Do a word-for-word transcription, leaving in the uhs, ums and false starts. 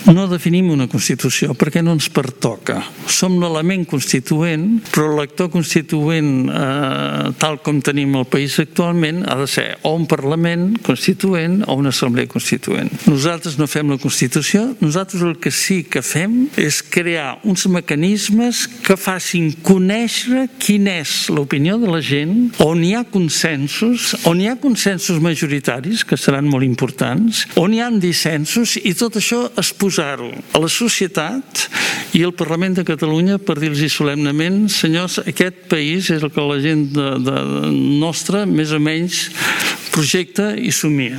No definim una Constitució perquè no ens pertoca. Som l'element constituent, però l'actor constituent, eh, tal com tenim el país actualment, ha de ser o un Parlament constituent o una Assemblea constituent. Nosaltres no fem la Constitució, nosaltres el que sí que fem és crear uns mecanismes que facin conèixer quina és l'opinió de la gent, on hi ha consensos, on hi ha consensos majoritaris, que seran molt importants, on hi ha dissensos, i tot això es posar-ho a la societat i al Parlament de Catalunya per dir-los solemnement: senyors, aquest país és el que la gent de, de nostra més o menys projecta i somia.